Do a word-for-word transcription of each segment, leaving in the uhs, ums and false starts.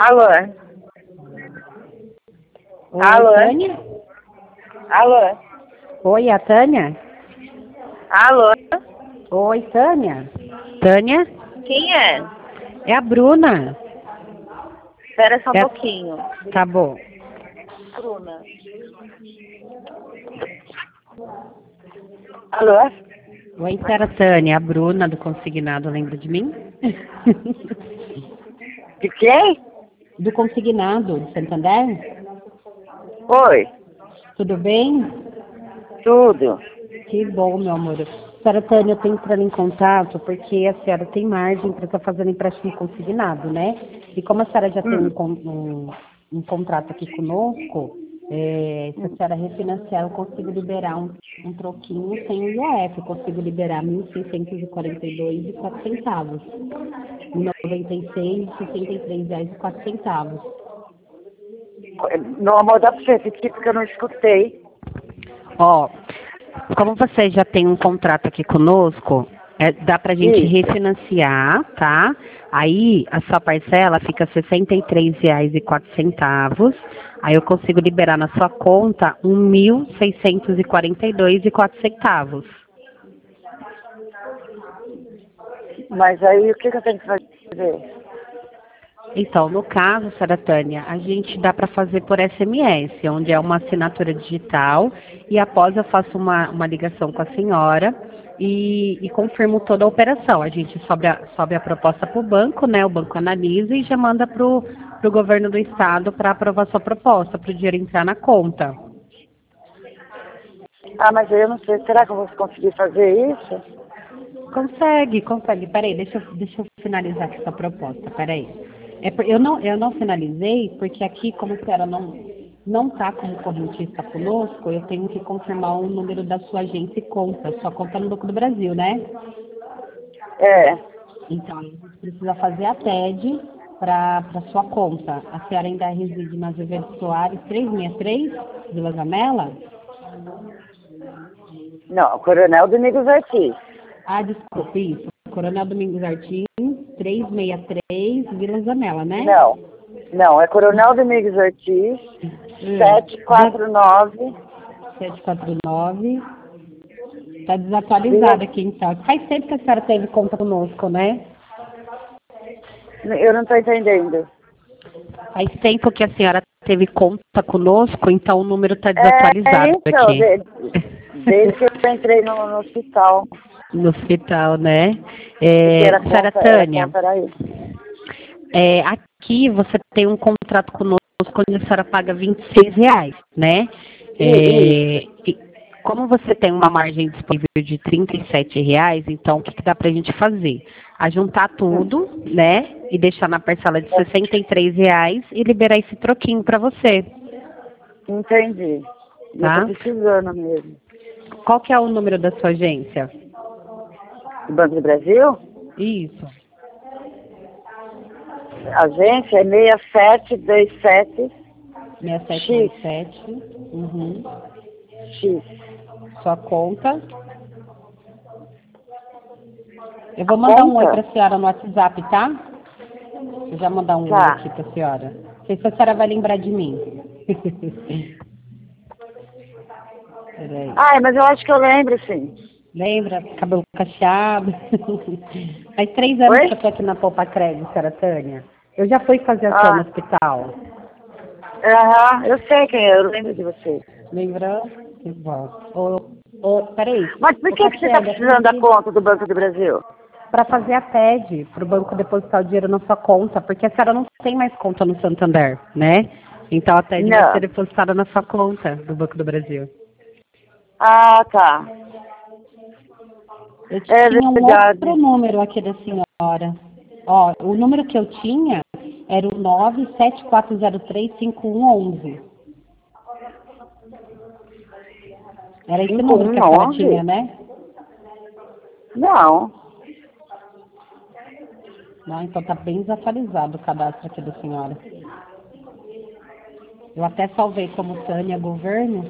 Alô? Oi, Alô? Tânia? Alô? Oi, a Tânia? Alô? Oi, Tânia? Tânia? Quem é? É a Bruna. Espera só um É... pouquinho. Tá bom. Bruna. Alô? Oi, senhora Tânia. A Bruna do Consignado, lembra de mim? De quem? Do Consignado, de Santander? Oi. Tudo bem? Tudo. Que bom, meu amor. Senhora Tânia, eu tô entrando em contato porque a senhora tem margem para estar fazendo empréstimo consignado, né? E como a senhora já tem um, Hum. con- um, um contrato aqui conosco, é, se a senhora refinanciar, eu consigo liberar um, um troquinho sem o I O F. Eu consigo liberar mil seiscentos e quarenta e dois e quatro centavos. noventa e seis e sessenta e três reais e quatro centavos. Não, amor, dá pra você repetir porque eu não escutei. Ó, como você já tem um contrato aqui conosco, é, dá pra gente Isso. refinanciar, tá? Aí a sua parcela fica sessenta e três reais e quatro centavos. Aí eu consigo liberar na sua conta um mil seiscentos e quarenta e dois e quatro centavos. Mas aí o que, que eu tenho que fazer? Então, no caso, Sra. Tânia, a gente dá para fazer por S M S, onde é uma assinatura digital, e após eu faço uma, uma ligação com a senhora e, e confirmo toda a operação. A gente sobe a, sobe a proposta para o banco, né? O banco analisa e já manda para o governo do estado para aprovar sua proposta, para o dinheiro entrar na conta. Ah, mas eu não sei. Será que eu vou conseguir fazer isso? Consegue, consegue. Peraí, deixa, eu- deixa eu finalizar aqui essa proposta, peraí. É, por- eu, não, eu não finalizei porque aqui, como a senhora não não está como correntista conosco, eu tenho que confirmar o número da sua agência e conta. Sua conta no Banco do Brasil, né? É. Então, a gente precisa fazer a T E D para a sua conta. A senhora ainda reside na Azevedo Soares trezentos e sessenta e três, Vila Zamela? Não, Coronel Domingos Ortiz. Ah, desculpe, isso. Coronel Domingos Artins, trezentos e sessenta e três, Vila Zamela, né? Não. Não, é Coronel Domingos Ortiz, Hum. sete quatro nove. setecentos e quarenta e nove. Está Vila... desatualizado aqui, então. Faz tempo que a senhora teve conta conosco, né? Eu não estou entendendo. Faz tempo que a senhora teve conta conosco, então o número está É, desatualizado então, aqui. de- desde que eu entrei no, no hospital, No hospital, né? porque É, era senhora conta, era Tânia, conta, era isso. é, aqui você tem um contrato conosco onde a senhora paga vinte e seis reais, né? E, É, isso. e como você tem uma margem disponível de trinta e sete reais, então o que, que dá pra gente fazer? Ajuntar Hum. tudo, né? E deixar na parcela de sessenta e três reais e liberar esse troquinho pra você, Entendi. E eu estou tá? precisando mesmo. Qual que é o número da sua agência? Do Banco do Brasil, Isso. a agência é seis sete dois sete seis sete dois X. sete. Uhum. X. Sua conta. Eu A vou mandar um oi conta? pra senhora no WhatsApp, tá? Vou já mandar um oi Tá. aqui pra senhora. Não sei se a senhora vai lembrar de mim. Peraí. Ah, mas eu acho que eu lembro, sim. Lembra? Cabelo cacheado. Faz três anos que Oi? eu tô aqui na Poupa Crédito, senhora Tânia. Eu já fui fazer ação no Ah, hospital. aham, eu sei quem é, eu lembro de você. Lembra? Que bom. Ô, ô, peraí. Mas por Ô, que, que você está Catiele, precisando da aqui conta do Banco do Brasil? para fazer a T E D, para o banco depositar o dinheiro na sua conta, porque a senhora não tem mais conta no Santander, né? Então a T E D vai ser Não. depositada na sua conta do Banco do Brasil. Ah, tá. Eu É tinha um outro verdade. número aqui da senhora. Ó, o número que eu tinha era o nove sete quatro zero três cinco um um um. Era esse cinco número que um a senhora tinha, onze? né? Não. Não, então tá bem desatualizado o cadastro aqui da senhora. Eu até salvei como Tânia Governo,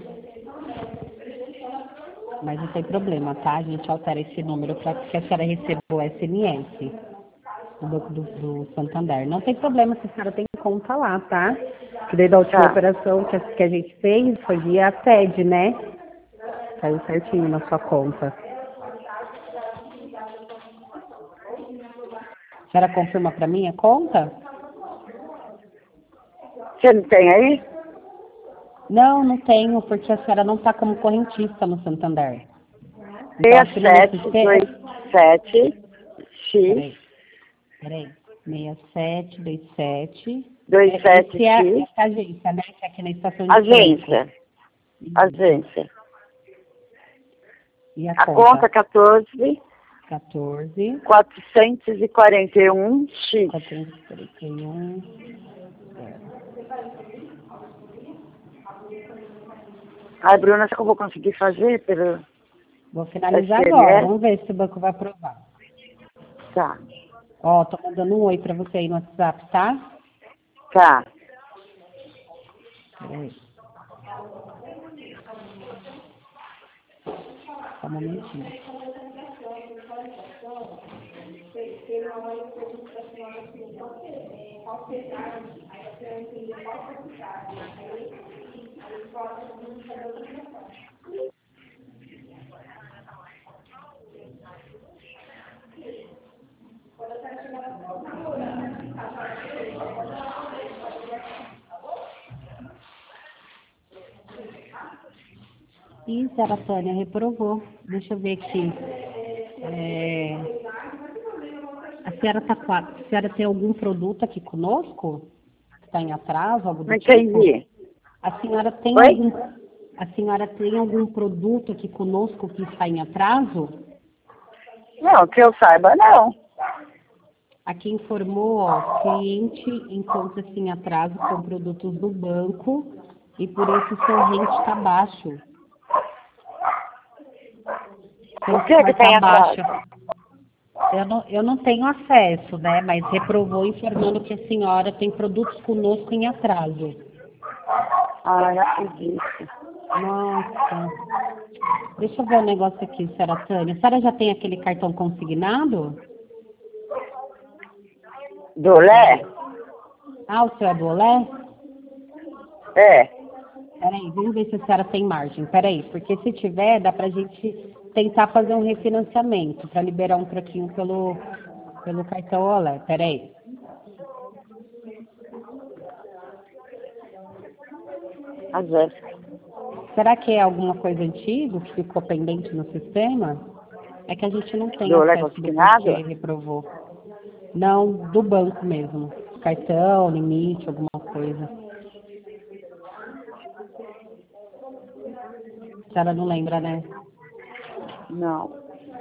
mas não tem problema, tá? A gente altera esse número para que a senhora receba o S M S. no Banco do, do Santander. Não tem problema se a senhora tem conta lá, tá? Que desde a última Tá. operação que a, que a gente fez foi via T E D, né? Caiu certinho na sua conta. A senhora confirma para mim a conta? Você não tem aí? Não, não tenho, porque a senhora não está como correntista no Santander. seis aqui no sete meu dois sistema- sete Peraí, X peraí. seis sete dois sete. dois sete Esse é X essa agência, né? Que é aqui na estação de agência. Franco. Agência. E a, A conta? conta quatorze quatorze, quatrocentos e quarenta e um X. quatrocentos e quarenta e um. Ai, Bruna, será que eu vou conseguir fazer pelo... Vou finalizar S M S? agora. Vamos ver se o banco vai aprovar. Tá, Ó, tô mandando um oi pra você aí no WhatsApp, tá? tá. Peraí. Só um momentinho. Ih, senhora Tânia, reprovou. Deixa eu ver aqui. É... A senhora tá com a... a senhora tem algum produto aqui conosco? Está em atraso, algo do Não tipo? entendi. A senhora tem Oi? algum... A senhora tem algum produto aqui conosco que está em atraso? Não, que eu saiba, não. Aqui informou, ó, cliente encontra-se em atraso com produtos do banco e por isso o seu rente está baixo. Seu O que score que tem tá atrás? baixo. Eu não, eu não tenho acesso, né? Mas reprovou informando que a senhora tem produtos conosco em atraso. Ai, não acredito. Nossa. Deixa eu ver um negócio aqui, senhora Tânia. A senhora já tem aquele cartão consignado? Do Lé? Ah, o seu é do Olé? É. Peraí, vamos ver se a senhora tem margem. Peraí, porque se tiver, dá pra gente tentar fazer um refinanciamento para liberar um troquinho pelo, pelo cartão Olé. Peraí. Às vezes. Será que é alguma coisa antiga que ficou pendente no sistema? É que a gente não tem Do Olé acesso do consignado? porquê reprovou. Não, do banco mesmo. Cartão, limite, alguma coisa. A senhora não lembra, né? Não.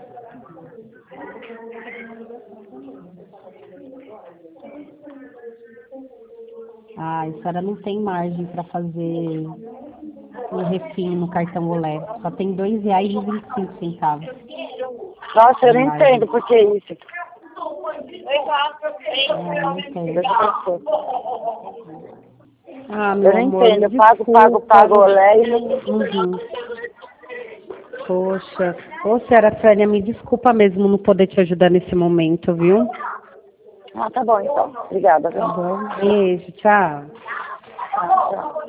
Ah, a senhora não tem margem para fazer um refim no cartão Olé. Só tem dois reais e vinte e cinco centavos. Nossa, eu não Margem. entendo por que isso. Ah, não entendo. Deixa eu ver. Ah, meu Eu não amor, entendo. me Eu pago, pago, desculpa. pago o Olé e não... Uhum. Poxa. Ô, senhora Tânia, me desculpa mesmo não poder te ajudar nesse momento, viu? Ah, tá bom então. Obrigada, viu? Tá bom? Beijo, tchau. Ah, tchau.